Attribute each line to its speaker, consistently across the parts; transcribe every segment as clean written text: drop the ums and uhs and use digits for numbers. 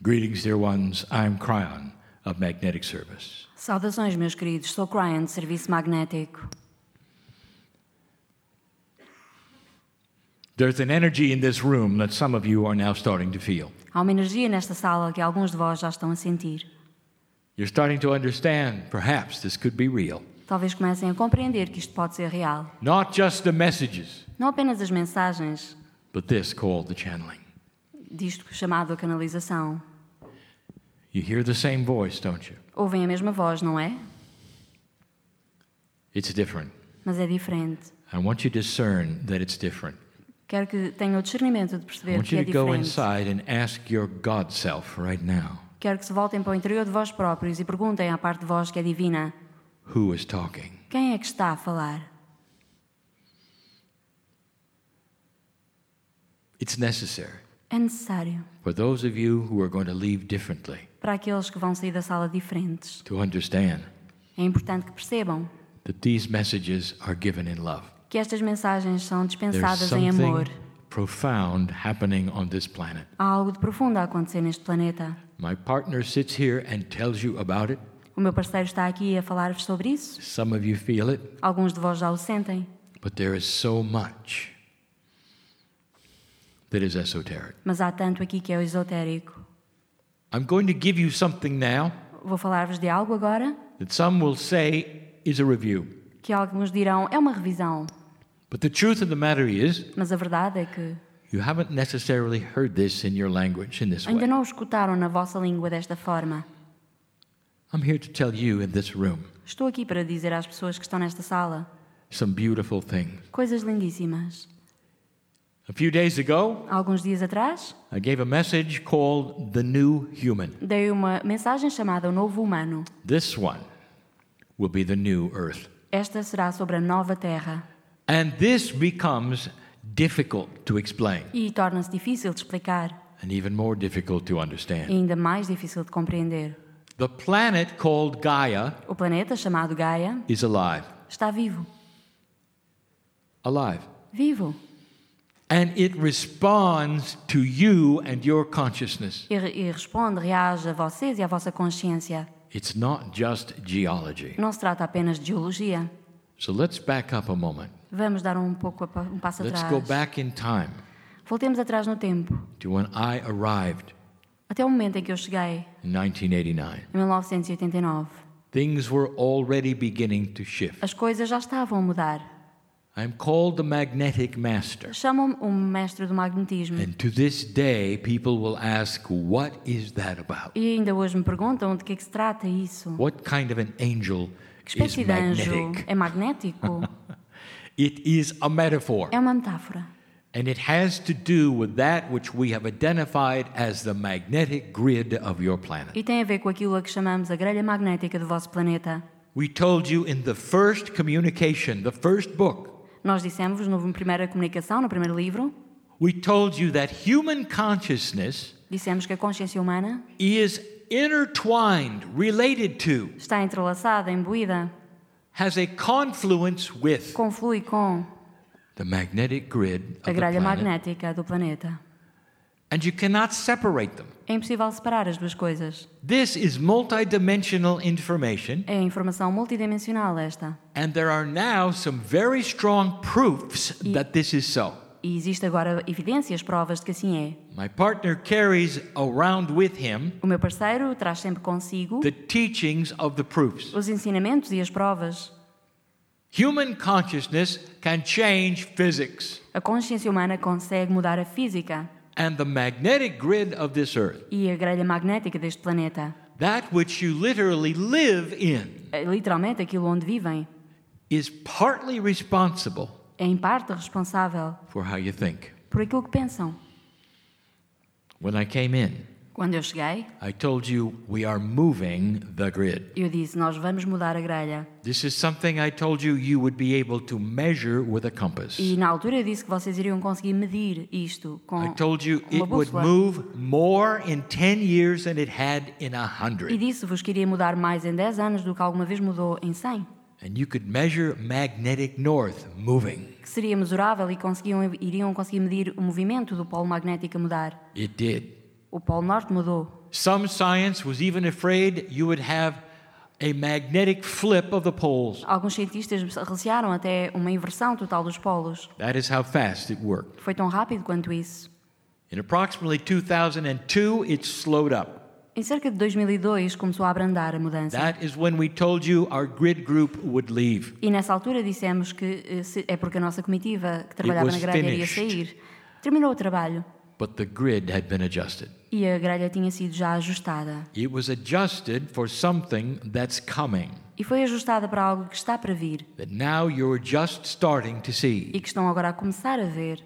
Speaker 1: Greetings, dear ones. I'm Cryon of Magnetic Service.
Speaker 2: Saudações, meus queridos. Sou Cryon, de Serviço Magnético.
Speaker 1: There's an energy in this room that some of you are now starting to feel.
Speaker 2: Há uma energia nesta sala que alguns de vós já estão a sentir.
Speaker 1: You're starting to understand, perhaps, this could be real.
Speaker 2: Talvez comecem a compreender que isto pode ser real.
Speaker 1: Not just the messages,
Speaker 2: Não apenas as mensagens
Speaker 1: but this called the channeling.
Speaker 2: disto chamado a canalização.
Speaker 1: You hear the same voice, don't you?
Speaker 2: Ouvem a mesma voz, não é?
Speaker 1: It's different.
Speaker 2: Mas é diferente.
Speaker 1: I want you to discern that it's different.
Speaker 2: Quero que tenham o discernimento de
Speaker 1: I
Speaker 2: perceber
Speaker 1: want
Speaker 2: que é
Speaker 1: you to go
Speaker 2: diferente.
Speaker 1: inside and ask your God self right now,
Speaker 2: Quero que se voltem para o interior de vós próprios e perguntem à parte de vós que é divina:
Speaker 1: who is talking?
Speaker 2: quem é que está a falar?
Speaker 1: It's necessary
Speaker 2: É necessário
Speaker 1: for those of you who are going to leave differently
Speaker 2: para aqueles que vão sair da sala diferentes.
Speaker 1: to understand
Speaker 2: É importante que percebam
Speaker 1: that these messages are given in love.
Speaker 2: que estas mensagens são
Speaker 1: There's
Speaker 2: dispensadas em amor.
Speaker 1: something profound happening on this planet.
Speaker 2: Há algo de profundo a acontecer neste planeta.
Speaker 1: My partner sits here and tells you about it.
Speaker 2: O meu parceiro está aqui a falar-vos sobre isso.
Speaker 1: Some of you feel it,
Speaker 2: Alguns de vós já o sentem.
Speaker 1: but there is so much that is esoteric.
Speaker 2: Mas há tanto aqui que é o esotérico.
Speaker 1: I'm going to give you something now
Speaker 2: Vou falar-vos de algo agora
Speaker 1: that some will say is a review.
Speaker 2: que alguns dirão é uma revisão.
Speaker 1: But the truth of the matter is,
Speaker 2: Mas a verdade é que
Speaker 1: you haven't necessarily heard this in your language in this
Speaker 2: ainda
Speaker 1: way.
Speaker 2: não o escutaram na vossa língua desta forma.
Speaker 1: I'm here to tell you in this room
Speaker 2: Estou aqui para dizer às pessoas que estão nesta sala
Speaker 1: some beautiful things.
Speaker 2: coisas lindíssimas.
Speaker 1: A few days ago,
Speaker 2: Há alguns dias atrás,
Speaker 1: I gave a message called The New Human.
Speaker 2: dei uma mensagem chamada O Novo Humano.
Speaker 1: This one will be the new earth.
Speaker 2: Esta será sobre a nova Terra.
Speaker 1: And this becomes difficult to explain
Speaker 2: E torna-se difícil de explicar
Speaker 1: and even more difficult to
Speaker 2: e
Speaker 1: understand.
Speaker 2: ainda mais difícil de compreender.
Speaker 1: The planet called Gaia
Speaker 2: O planeta, chamado Gaia,
Speaker 1: is alive.
Speaker 2: está vivo.
Speaker 1: Alive.
Speaker 2: Vivo.
Speaker 1: And it responds to you and your consciousness.
Speaker 2: E responde, reage a vocês e à vossa consciência.
Speaker 1: It's not just geology.
Speaker 2: Não se trata apenas de geologia.
Speaker 1: So let's back up a moment.
Speaker 2: Vamos dar um passo
Speaker 1: Let's
Speaker 2: atrás.
Speaker 1: go back in time
Speaker 2: Voltemos atrás no tempo,
Speaker 1: to when I arrived
Speaker 2: até o momento em que eu cheguei,
Speaker 1: in 1989.
Speaker 2: em 1989.
Speaker 1: Things were already beginning to shift.
Speaker 2: As coisas já estavam a mudar.
Speaker 1: I'm called the magnetic master.
Speaker 2: Chamam-me o mestre do magnetismo.
Speaker 1: And to this day, people will ask, what is that about?
Speaker 2: E ainda hoje me perguntam de que é que se trata isso.
Speaker 1: What kind of an angel
Speaker 2: Que
Speaker 1: is
Speaker 2: espécie de anjo
Speaker 1: magnetic?
Speaker 2: é magnético?
Speaker 1: It is a metaphor.
Speaker 2: É uma metáfora.
Speaker 1: And it has to do with that which we have identified as the magnetic grid of your planet.
Speaker 2: E tem a ver com aquilo a que chamamos a grelha magnética do vosso planeta.
Speaker 1: We told you in the first communication, the first book,
Speaker 2: Nós dissemos na primeira comunicação, no primeiro livro,
Speaker 1: we told you that human consciousness
Speaker 2: dissemos que a consciência humana
Speaker 1: is intertwined, related to,
Speaker 2: está entrelaçada, imbuída,
Speaker 1: has a confluence with
Speaker 2: conflui com
Speaker 1: the magnetic grid
Speaker 2: a
Speaker 1: of the
Speaker 2: grelha
Speaker 1: planet.
Speaker 2: magnética do planeta.
Speaker 1: And you cannot separate them.
Speaker 2: É impossível separar as duas coisas.
Speaker 1: This is multidimensional information,
Speaker 2: É informação multidimensional esta.
Speaker 1: and there are now some very strong proofs that this is so.
Speaker 2: E existe agora evidências, provas de que assim é.
Speaker 1: My partner carries around with him
Speaker 2: O meu parceiro traz sempre consigo
Speaker 1: the teachings of the proofs.
Speaker 2: os ensinamentos e as provas.
Speaker 1: Human consciousness can change physics,
Speaker 2: A consciência humana consegue mudar a física
Speaker 1: and the magnetic grid of this earth,
Speaker 2: e a grelha magnética deste planeta.
Speaker 1: that which you literally live in,
Speaker 2: É literalmente aquilo onde vivem.
Speaker 1: is partly responsible
Speaker 2: É em parte responsável
Speaker 1: for how you think.
Speaker 2: por aquilo que pensam.
Speaker 1: When I came in,
Speaker 2: Quando eu cheguei,
Speaker 1: I told you we are moving the grid.
Speaker 2: eu disse, nós vamos mudar a grelha.
Speaker 1: This is something I told you you would be able to measure with a compass.
Speaker 2: E na altura eu disse que vocês iriam conseguir medir isto com
Speaker 1: I told you
Speaker 2: uma
Speaker 1: it would
Speaker 2: bússola.
Speaker 1: move more in 10 years than it had in
Speaker 2: E
Speaker 1: 100.
Speaker 2: disse-vos que iria mudar mais em 10 anos do que alguma vez mudou em 100.
Speaker 1: And you could measure magnetic north moving.
Speaker 2: Que seria mesurável e iriam conseguir medir o movimento do polo magnético a mudar.
Speaker 1: It did.
Speaker 2: O polo norte mudou.
Speaker 1: Some science was even afraid you would have a magnetic flip of the poles.
Speaker 2: Alguns cientistas recearam até uma inversão total dos polos.
Speaker 1: That is how fast it worked.
Speaker 2: Foi tão rápido quanto isso.
Speaker 1: In approximately 2002, it slowed up.
Speaker 2: Em cerca de 2002 começou a abrandar a mudança.
Speaker 1: That is when we told you our grid group would leave.
Speaker 2: E nessa altura dissemos que é porque a nossa comitiva que trabalhava
Speaker 1: was
Speaker 2: na grelha iria
Speaker 1: finished.
Speaker 2: sair. Terminou o trabalho
Speaker 1: But the grid had been adjusted.
Speaker 2: e a grelha tinha sido já ajustada.
Speaker 1: It was adjusted for something that's coming,
Speaker 2: E foi ajustada para algo que está para vir
Speaker 1: that now you're just starting to
Speaker 2: e
Speaker 1: see.
Speaker 2: que estão agora a começar a ver.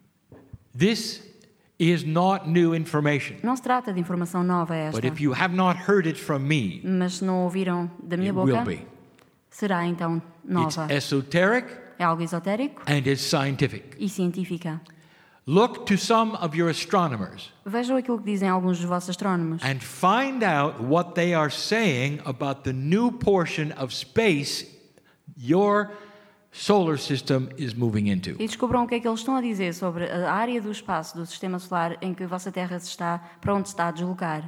Speaker 1: This is not new information.
Speaker 2: Não se trata de informação nova esta,
Speaker 1: But if you have not heard it from me,
Speaker 2: mas se não ouviram da minha
Speaker 1: it
Speaker 2: boca,
Speaker 1: will be.
Speaker 2: será então
Speaker 1: It's
Speaker 2: nova.
Speaker 1: esoteric
Speaker 2: É algo esotérico
Speaker 1: and it's scientific.
Speaker 2: e científica.
Speaker 1: Look to some of your astronomers
Speaker 2: Vejam aquilo que dizem alguns dos vossos astrónomos
Speaker 1: and find out what they are saying about the new portion of space your solar system is moving into.
Speaker 2: e descubram o que é que eles estão a dizer sobre a área do espaço do Sistema Solar em que a vossa Terra se está, para onde se está a deslocar.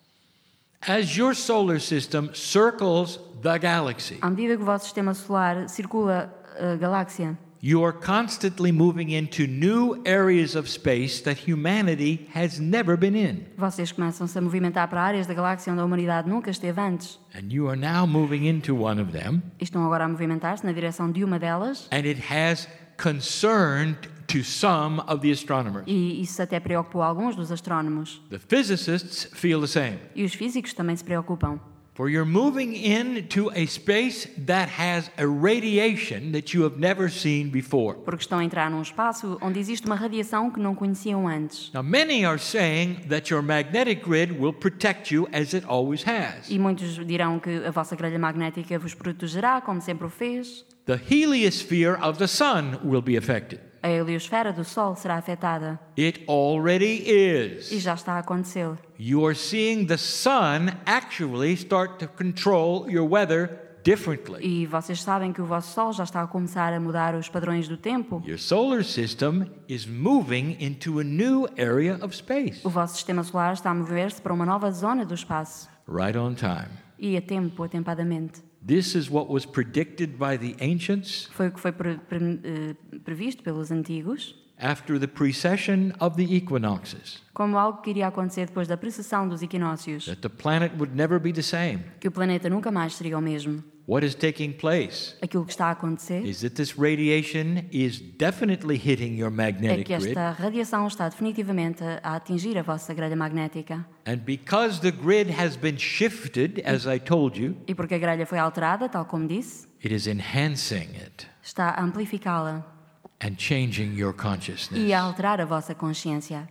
Speaker 1: As your solar system circles the galaxy,
Speaker 2: À medida que o vosso Sistema Solar circula a galáxia,
Speaker 1: you are constantly moving into new areas of space that humanity has never been in.
Speaker 2: vocês começam-se a movimentar para áreas da galáxia onde a humanidade nunca esteve antes.
Speaker 1: And you are now moving into one of them,
Speaker 2: E estão agora a movimentar-se na direção de uma delas.
Speaker 1: and it has concerned to some of the astronomers.
Speaker 2: E isso até preocupou alguns dos astrónomos.
Speaker 1: The physicists feel the same.
Speaker 2: E os físicos também se preocupam.
Speaker 1: For you're moving into a space that has a radiation that you have never seen before.
Speaker 2: Porque estão a entrar num espaço onde existe uma radiação que não conheciam antes.
Speaker 1: Now, many are saying that your magnetic grid will protect you as it always has.
Speaker 2: E muitos dirão que a vossa grelha magnética vos protegerá, como sempre o fez.
Speaker 1: The heliosphere of the sun will be affected.
Speaker 2: A heliosfera do Sol será afetada.
Speaker 1: It already is.
Speaker 2: E já está a acontecer.
Speaker 1: You are seeing the sun actually start to control your weather differently.
Speaker 2: E vocês sabem que o vosso Sol já está a começar a mudar os padrões do tempo.
Speaker 1: Your solar system is moving into a new area of space.
Speaker 2: O vosso Sistema Solar está a mover-se para uma nova zona do espaço.
Speaker 1: Right on time.
Speaker 2: E a tempo, atempadamente.
Speaker 1: This is what was predicted by the ancients
Speaker 2: Foi o que foi previsto pelos antigos,
Speaker 1: after the precession of the equinoxes,
Speaker 2: como algo que iria acontecer depois da precessão dos equinócios,
Speaker 1: that the planet would never be the same.
Speaker 2: que o planeta nunca mais seria o mesmo.
Speaker 1: What is taking place
Speaker 2: Aquilo que está a acontecer
Speaker 1: is that this radiation is definitely hitting your
Speaker 2: é
Speaker 1: magnetic
Speaker 2: que
Speaker 1: grid.
Speaker 2: esta radiação está definitivamente a atingir a vossa grelha magnética.
Speaker 1: And because the grid has been shifted, as I told you,
Speaker 2: E porque a grelha foi alterada, tal como disse,
Speaker 1: it is enhancing it
Speaker 2: está a amplificá-la
Speaker 1: and changing your
Speaker 2: e a
Speaker 1: consciousness.
Speaker 2: alterar a vossa consciência.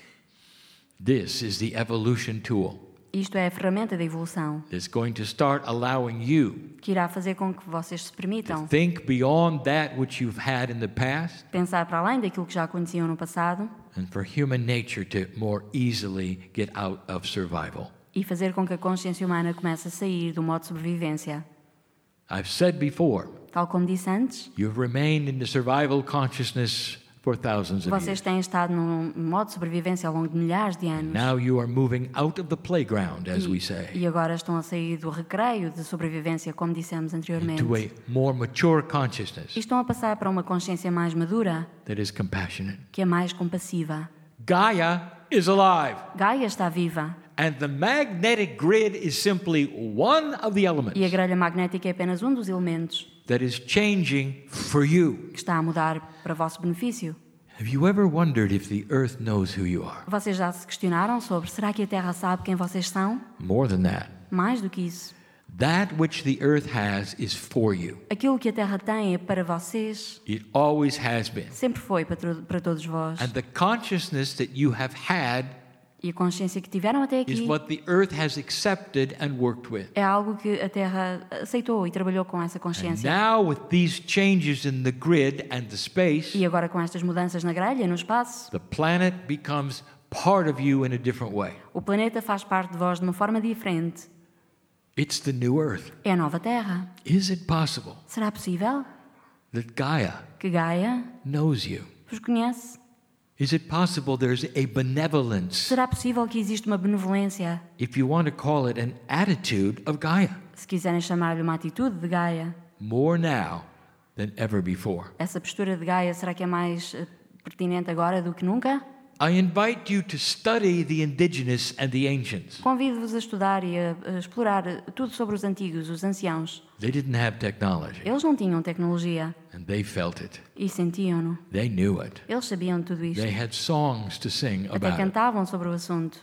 Speaker 1: This is the evolution tool
Speaker 2: Isto é a ferramenta da evolução,
Speaker 1: that's going to start allowing you
Speaker 2: que irá fazer com que vocês se
Speaker 1: to
Speaker 2: permitam
Speaker 1: think beyond that which you've had in the past
Speaker 2: pensar para além daquilo que já conheciam no passado
Speaker 1: and for human nature to more easily get out of survival.
Speaker 2: e fazer com que a consciência humana comece a sair do modo de sobrevivência.
Speaker 1: I've said before,
Speaker 2: Tal como disse antes,
Speaker 1: you've remained in the survival consciousness for thousands of
Speaker 2: vocês
Speaker 1: years.
Speaker 2: têm estado num modo de sobrevivência ao longo de milhares de anos.
Speaker 1: Now you are moving out of the playground, as we say,
Speaker 2: E agora estão a sair do recreio de sobrevivência, como dissemos anteriormente.
Speaker 1: into a more mature
Speaker 2: E
Speaker 1: consciousness
Speaker 2: estão a passar para uma consciência mais madura,
Speaker 1: that is compassionate.
Speaker 2: que é mais compassiva.
Speaker 1: Gaia is alive,
Speaker 2: Gaia está viva
Speaker 1: and the magnetic grid is simply one of the
Speaker 2: e a
Speaker 1: elements
Speaker 2: grelha magnética é apenas um dos elementos
Speaker 1: that is changing for you.
Speaker 2: que está a mudar para vosso benefício.
Speaker 1: Have you ever wondered if the earth knows who you are?
Speaker 2: Vocês já se questionaram sobre será que a Terra sabe quem vocês são?
Speaker 1: More than that,
Speaker 2: Mais do que isso.
Speaker 1: that which the earth has is for you.
Speaker 2: Aquilo que a Terra tem é para vocês.
Speaker 1: It always has been.
Speaker 2: Sempre foi para todos vós.
Speaker 1: And the consciousness that you have had
Speaker 2: E a consciência que tiveram até
Speaker 1: is
Speaker 2: aqui
Speaker 1: what the earth has accepted and worked with.
Speaker 2: é algo que a Terra aceitou e trabalhou com essa
Speaker 1: And
Speaker 2: consciência.
Speaker 1: now, with these changes in the grid and the space,
Speaker 2: E agora com estas mudanças na grelha, no espaço,
Speaker 1: the planet becomes part of you in a different way.
Speaker 2: o planeta faz parte de vós de uma forma diferente.
Speaker 1: It's the new earth.
Speaker 2: É a nova Terra.
Speaker 1: Is it possible
Speaker 2: Será possível
Speaker 1: that Gaia
Speaker 2: que Gaia
Speaker 1: knows you?
Speaker 2: vos conhece?
Speaker 1: Is it possible there's a benevolence,
Speaker 2: Será possível que existe uma benevolência,
Speaker 1: if you want to call it an attitude of Gaia,
Speaker 2: se quiserem chamar-lhe uma atitude de Gaia?
Speaker 1: more now than ever before?
Speaker 2: Essa postura de Gaia, será que é mais pertinente agora do que nunca?
Speaker 1: I invite you to study the indigenous and the ancients.
Speaker 2: Convido-vos a estudar e a explorar tudo sobre os antigos, os anciãos.
Speaker 1: They didn't have technology,
Speaker 2: Eles não tinham tecnologia
Speaker 1: and they felt it.
Speaker 2: e sentiam-no.
Speaker 1: They knew it.
Speaker 2: Eles sabiam de tudo isto.
Speaker 1: They had songs to sing
Speaker 2: Até
Speaker 1: about it.
Speaker 2: cantavam sobre o assunto.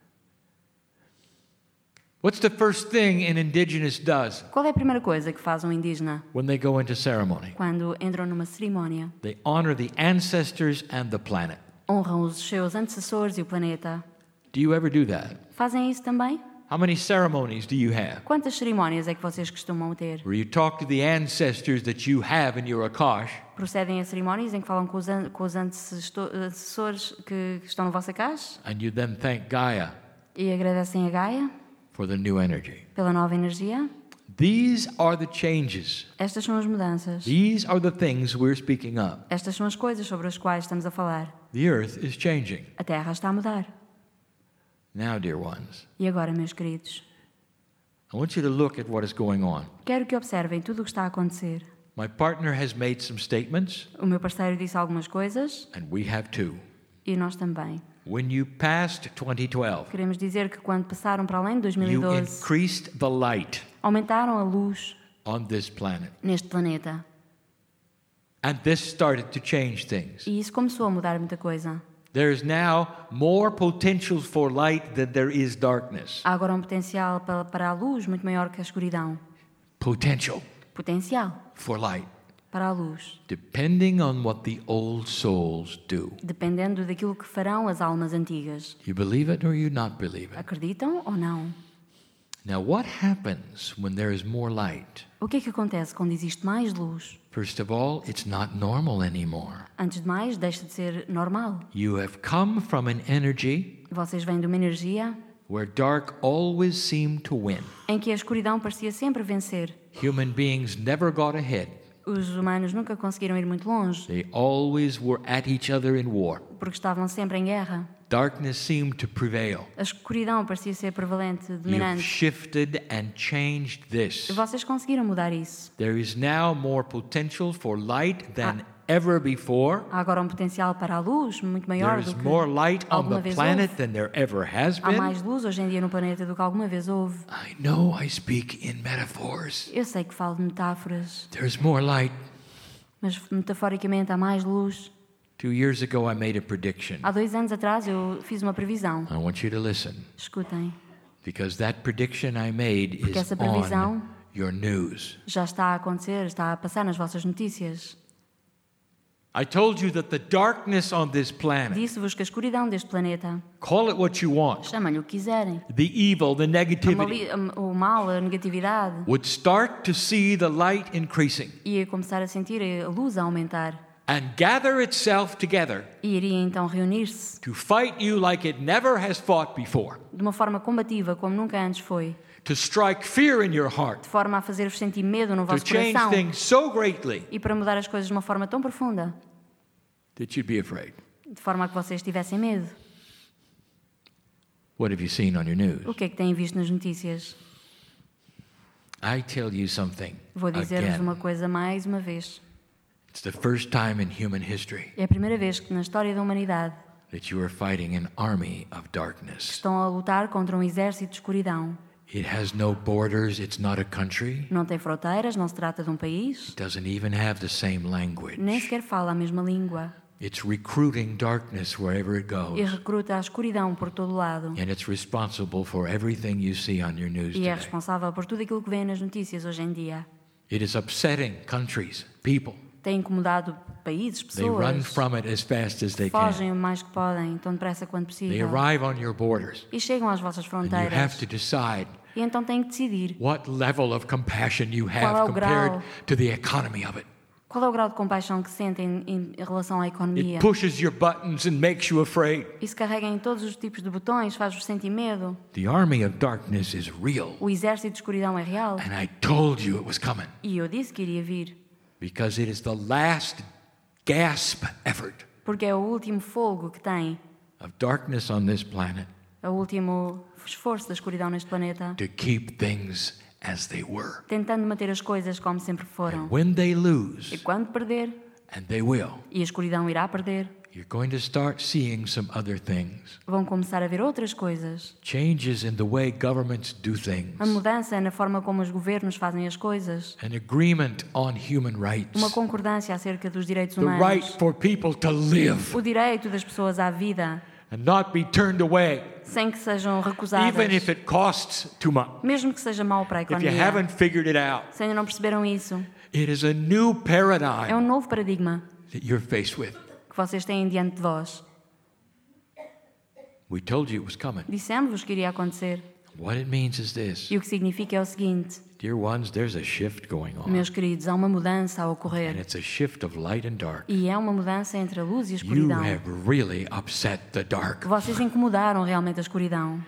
Speaker 1: What's the first thing an indigenous does
Speaker 2: Qual é a primeira coisa que faz um indígena
Speaker 1: when they go into ceremony?
Speaker 2: quando entram numa cerimónia?
Speaker 1: They honor the ancestors and the planet.
Speaker 2: Honram os seus antecessores e o planeta.
Speaker 1: Do you ever do that?
Speaker 2: Fazem isso também?
Speaker 1: How many ceremonies do you have
Speaker 2: Quantas cerimónias é que vocês costumam ter?
Speaker 1: where you talk to the ancestors that you have in your Akash
Speaker 2: Procedem a cerimónias em que falam com os antecessores que estão no vosso caixa
Speaker 1: and you then thank Gaia
Speaker 2: e agradecem a Gaia
Speaker 1: for the new energy?
Speaker 2: pela nova energia?
Speaker 1: These are the changes.
Speaker 2: Estas são as mudanças.
Speaker 1: These are the things we're speaking of.
Speaker 2: Estas são as coisas sobre as quais estamos a falar.
Speaker 1: The earth is changing.
Speaker 2: A Terra está a mudar.
Speaker 1: Now, dear ones,
Speaker 2: E agora, meus queridos,
Speaker 1: I want you to look at what is going on.
Speaker 2: quero que observem tudo o que está a acontecer.
Speaker 1: My partner has made some statements,
Speaker 2: O meu parceiro disse algumas coisas
Speaker 1: and we have too.
Speaker 2: e nós também.
Speaker 1: When you passed 2012,
Speaker 2: Queremos dizer que quando passaram para além de
Speaker 1: you
Speaker 2: 2012,
Speaker 1: increased the light
Speaker 2: aumentaram a luz
Speaker 1: on this planet.
Speaker 2: neste planeta.
Speaker 1: And this started to change things.
Speaker 2: E isso começou a mudar muita coisa.
Speaker 1: There is now more potential for light than there is darkness.
Speaker 2: Há agora um potencial para a luz muito maior que a escuridão.
Speaker 1: Potential
Speaker 2: Potencial
Speaker 1: for light,
Speaker 2: para a luz,
Speaker 1: depending on what the old souls do.
Speaker 2: dependendo daquilo que farão as almas antigas.
Speaker 1: You believe it or you not believe it?
Speaker 2: Acreditam ou não?
Speaker 1: Now, what happens when there is more light?
Speaker 2: O que é que acontece quando existe mais luz?
Speaker 1: First of all, it's not normal anymore.
Speaker 2: Antes de mais, deixa de ser normal.
Speaker 1: You have come from an energy
Speaker 2: Vocês vêm de uma energia
Speaker 1: where dark always seemed to win.
Speaker 2: em que a escuridão parecia sempre vencer.
Speaker 1: Human beings never got ahead.
Speaker 2: Os humanos nunca conseguiram ir muito longe,
Speaker 1: They always were at each other in war.
Speaker 2: porque estavam sempre em guerra.
Speaker 1: Darkness seemed to prevail.
Speaker 2: A escuridão parecia ser prevalente,
Speaker 1: You've
Speaker 2: dominante.
Speaker 1: shifted and changed this.
Speaker 2: E vocês conseguiram mudar isso.
Speaker 1: There is now more potential for light than ever before.
Speaker 2: Há agora um potencial para a luz muito
Speaker 1: There
Speaker 2: maior
Speaker 1: is
Speaker 2: do que
Speaker 1: more light on
Speaker 2: alguma
Speaker 1: the
Speaker 2: vez
Speaker 1: planet
Speaker 2: houve.
Speaker 1: than there ever has
Speaker 2: Há
Speaker 1: been.
Speaker 2: mais luz hoje em dia no planeta do que alguma vez houve.
Speaker 1: I know I speak in metaphors.
Speaker 2: Eu sei que falo de metáforas,
Speaker 1: There's more light.
Speaker 2: mas metaforicamente há mais luz.
Speaker 1: 2 years ago, I made a prediction.
Speaker 2: Há 2 anos atrás eu fiz uma previsão.
Speaker 1: I want you to listen,
Speaker 2: Escutem,
Speaker 1: because that prediction I made
Speaker 2: Porque
Speaker 1: is
Speaker 2: essa previsão-
Speaker 1: on your news.
Speaker 2: já está a acontecer, está a passar nas vossas notícias.
Speaker 1: I told you that the darkness on this planet,
Speaker 2: Disse-vos que a escuridão deste planeta,
Speaker 1: call it what you want,
Speaker 2: chamem-lhe o que quiserem,
Speaker 1: the evil, the negativity,
Speaker 2: o mal, a negatividade,
Speaker 1: would start to see the light increasing
Speaker 2: ia começar a sentir a luz a aumentar
Speaker 1: and gather itself together
Speaker 2: e iria então reunir-se
Speaker 1: to fight you like it never has fought before,
Speaker 2: de uma forma combativa como nunca antes foi,
Speaker 1: to strike fear in your heart,
Speaker 2: de forma a fazer-vos sentir medo no
Speaker 1: to
Speaker 2: vosso
Speaker 1: change
Speaker 2: coração
Speaker 1: things so greatly
Speaker 2: e para mudar as coisas de uma forma tão profunda,
Speaker 1: that you'd be afraid.
Speaker 2: de forma a que vocês tivessem medo.
Speaker 1: What have you seen on your news?
Speaker 2: O que é que têm visto nas notícias?
Speaker 1: I tell you something
Speaker 2: Vou dizer-vos
Speaker 1: again.
Speaker 2: uma coisa mais uma vez.
Speaker 1: It's the first time in human history
Speaker 2: É a primeira vez que na história da humanidade
Speaker 1: that you are fighting an army of darkness.
Speaker 2: estão a lutar contra um exército de escuridão.
Speaker 1: It has no borders, it's not a country,
Speaker 2: Não tem fronteiras, não se trata de um país,
Speaker 1: it doesn't even have the same language.
Speaker 2: nem sequer fala a mesma língua.
Speaker 1: It's recruiting darkness wherever it
Speaker 2: E
Speaker 1: goes.
Speaker 2: recruta a escuridão por todo lado.
Speaker 1: And it's responsible for everything you see on your news
Speaker 2: E é
Speaker 1: today.
Speaker 2: responsável por tudo aquilo que vem nas notícias hoje em dia.
Speaker 1: It is upsetting countries, people.
Speaker 2: Tem incomodado países,
Speaker 1: They run
Speaker 2: pessoas.
Speaker 1: from it as fast as they can.
Speaker 2: Fogem o mais que podem, tão depressa quanto
Speaker 1: They
Speaker 2: possível.
Speaker 1: arrive on your borders.
Speaker 2: E chegam às vossas
Speaker 1: And you have
Speaker 2: fronteiras.
Speaker 1: to decide
Speaker 2: E então têm que decidir
Speaker 1: what level of compassion you
Speaker 2: Qual é
Speaker 1: have
Speaker 2: o grau?
Speaker 1: compared to the economy of it.
Speaker 2: qual é o grau de compaixão que sentem em relação à economia.
Speaker 1: It pushes your buttons and makes you afraid.
Speaker 2: Isso carrega em todos os tipos de botões, faz-vos sentir medo.
Speaker 1: The army of darkness is real.
Speaker 2: O exército de escuridão é real.
Speaker 1: And I told you it was coming
Speaker 2: E eu disse que iria vir.
Speaker 1: because it is the last gasp effort
Speaker 2: Porque é o último fogo que tem,
Speaker 1: of darkness on this planet
Speaker 2: é o último esforço da escuridão neste planeta,
Speaker 1: to keep things as they were.
Speaker 2: tentando manter as coisas como sempre foram.
Speaker 1: And when they
Speaker 2: E
Speaker 1: lose,
Speaker 2: quando perder,
Speaker 1: and they will,
Speaker 2: e a escuridão irá perder,
Speaker 1: you're going to start seeing some other things.
Speaker 2: vão começar a ver outras coisas.
Speaker 1: Changes in the way governments do things.
Speaker 2: A mudança na forma como os governos fazem as coisas.
Speaker 1: An agreement on human rights.
Speaker 2: Uma concordância acerca dos direitos
Speaker 1: The right
Speaker 2: humanos.
Speaker 1: for people to live
Speaker 2: O direito das pessoas à vida,
Speaker 1: and not be turned away,
Speaker 2: sem que sejam recusadas.
Speaker 1: even if it costs too much.
Speaker 2: Mesmo que seja mau para a
Speaker 1: If you
Speaker 2: economia.
Speaker 1: haven't figured it out,
Speaker 2: Se ainda não perceberam isso,
Speaker 1: it is a new
Speaker 2: é
Speaker 1: paradigm
Speaker 2: novo paradigma
Speaker 1: that you're faced with.
Speaker 2: que vocês têm diante de vós.
Speaker 1: We told you it was coming.
Speaker 2: Dissemos-vos que iria acontecer.
Speaker 1: What it means is this.
Speaker 2: E o que significa é o seguinte,
Speaker 1: Dear ones, there's a shift going on.
Speaker 2: meus queridos, há uma mudança a
Speaker 1: And
Speaker 2: ocorrer.
Speaker 1: it's a shift of light and dark.
Speaker 2: E é uma mudança entre a luz e a
Speaker 1: You
Speaker 2: escuridão.
Speaker 1: have really upset the dark.
Speaker 2: Que vocês incomodaram realmente a escuridão.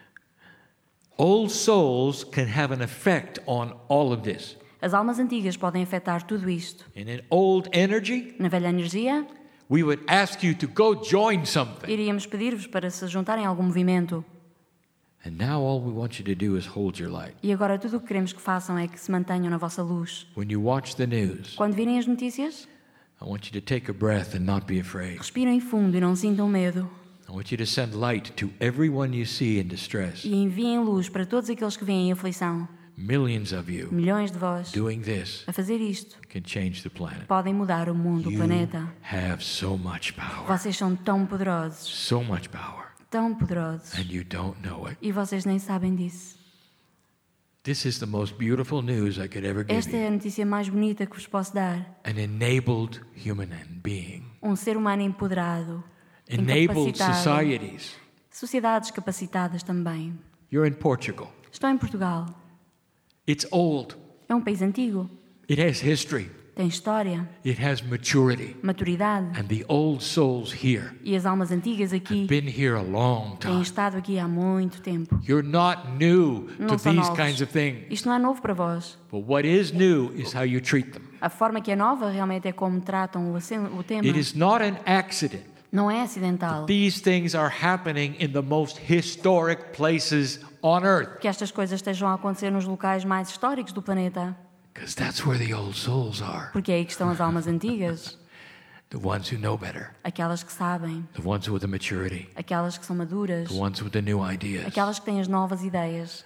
Speaker 1: Old souls can have an effect on all of this.
Speaker 2: As almas antigas podem afetar tudo isto.
Speaker 1: And in old energy,
Speaker 2: Na velha energia,
Speaker 1: we would ask you to go join something.
Speaker 2: iríamos pedir-vos para se juntarem a algum movimento.
Speaker 1: And now all we want you to do is hold your light.
Speaker 2: E agora tudo o que queremos que façam é que se mantenham na vossa luz.
Speaker 1: When you watch the news,
Speaker 2: Quando virem as notícias,
Speaker 1: I want you to take a breath and not be afraid.
Speaker 2: respirem fundo e não sintam medo.
Speaker 1: I want you to send light to everyone you see in distress.
Speaker 2: E enviem luz para todos aqueles que veem em aflição.
Speaker 1: Millions of you
Speaker 2: Milhões de vós
Speaker 1: doing this
Speaker 2: a fazer isto
Speaker 1: can change the planet.
Speaker 2: podem mudar o mundo, o
Speaker 1: You
Speaker 2: planeta.
Speaker 1: have so much power.
Speaker 2: Vocês são tão poderosos,
Speaker 1: So much power.
Speaker 2: tão poderosos.
Speaker 1: And you don't know it.
Speaker 2: E vocês nem sabem disso.
Speaker 1: This is the most beautiful news I could ever give
Speaker 2: Esta é
Speaker 1: you.
Speaker 2: a notícia mais bonita que vos posso dar.
Speaker 1: An enabled human being.
Speaker 2: Um ser humano empoderado,
Speaker 1: Enabled
Speaker 2: incapacitado.
Speaker 1: societies.
Speaker 2: Sociedades capacitadas também.
Speaker 1: You're in Portugal.
Speaker 2: Estou em Portugal.
Speaker 1: It's old.
Speaker 2: É um país antigo.
Speaker 1: It has history.
Speaker 2: Tem história,
Speaker 1: It has maturity.
Speaker 2: maturidade.
Speaker 1: And the old souls here
Speaker 2: E as almas antigas aqui
Speaker 1: have been here a long
Speaker 2: têm
Speaker 1: time.
Speaker 2: estado aqui há muito tempo.
Speaker 1: You're not new to
Speaker 2: Não são
Speaker 1: these
Speaker 2: novos.
Speaker 1: kinds of things.
Speaker 2: Isto não é novo para vós.
Speaker 1: But what is new is how you treat them.
Speaker 2: A forma que é nova realmente é como tratam o tema.
Speaker 1: It is not an accident.
Speaker 2: Não é acidental.
Speaker 1: These things are happening in the most historic places on earth.
Speaker 2: Que estas coisas estejam a acontecer nos locais mais históricos do planeta.
Speaker 1: Because that's where the old souls are.
Speaker 2: Porque é aí que estão as almas antigas.
Speaker 1: The ones who know better.
Speaker 2: Aquelas que sabem.
Speaker 1: The ones with the maturity.
Speaker 2: Aquelas que são maduras.
Speaker 1: The ones with the new ideas.
Speaker 2: Aquelas que têm as novas ideias.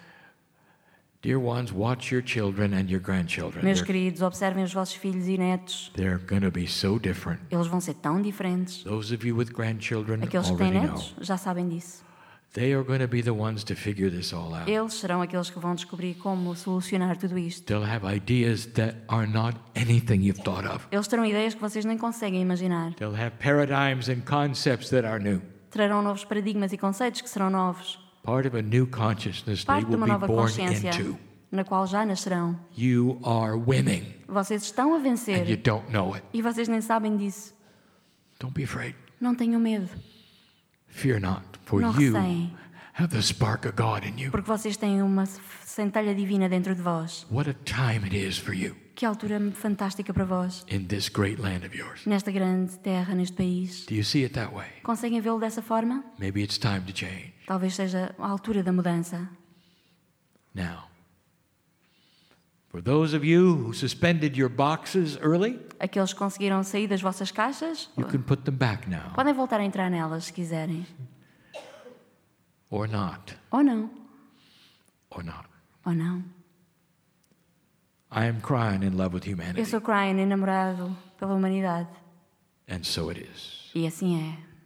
Speaker 1: Dear ones, watch your children and your grandchildren.
Speaker 2: Meus queridos, observem os vossos filhos e netos.
Speaker 1: They're going to be so different.
Speaker 2: Eles vão ser tão diferentes.
Speaker 1: Those of you with grandchildren
Speaker 2: Aqueles que têm
Speaker 1: already know.
Speaker 2: netos já sabem disso.
Speaker 1: They are going to be the ones to figure this all out.
Speaker 2: Eles serão aqueles que vão descobrir como solucionar tudo isto.
Speaker 1: They'll have ideas that are not anything you've thought of.
Speaker 2: Eles terão ideias que vocês nem conseguem imaginar.
Speaker 1: They'll have paradigms and concepts that are new.
Speaker 2: Trarão novos paradigmas e conceitos que serão novos.
Speaker 1: Part of a new consciousness they
Speaker 2: Parte de
Speaker 1: will
Speaker 2: uma
Speaker 1: be
Speaker 2: nova
Speaker 1: born
Speaker 2: consciência
Speaker 1: into.
Speaker 2: na qual já nascerão.
Speaker 1: You are winning
Speaker 2: Vocês estão a
Speaker 1: and you
Speaker 2: vencer
Speaker 1: don't know it.
Speaker 2: e vocês nem sabem disso.
Speaker 1: Don't be afraid.
Speaker 2: Não tenham medo,
Speaker 1: Fear not, for
Speaker 2: não
Speaker 1: you
Speaker 2: receiem,
Speaker 1: have the spark of God in you.
Speaker 2: porque vocês têm uma centelha divina dentro de vós.
Speaker 1: What a time it is for you
Speaker 2: Que altura fantástica para vós,
Speaker 1: in this great land of yours.
Speaker 2: nesta grande terra, neste país.
Speaker 1: Do you see it that way?
Speaker 2: Conseguem vê-lo dessa forma?
Speaker 1: Maybe it's time to change.
Speaker 2: Talvez seja a altura da mudança.
Speaker 1: Now, for those of you who suspended your boxes early,
Speaker 2: Aqueles que conseguiram sair das vossas caixas,
Speaker 1: you can put them back now,
Speaker 2: podem voltar a entrar nelas se quiserem.
Speaker 1: or not,
Speaker 2: Ou não,
Speaker 1: or not.
Speaker 2: ou não.
Speaker 1: I am crying in love with
Speaker 2: Eu
Speaker 1: humanity,
Speaker 2: sou Ryan, enamorado pela humanidade.
Speaker 1: and so it is.
Speaker 2: E assim é.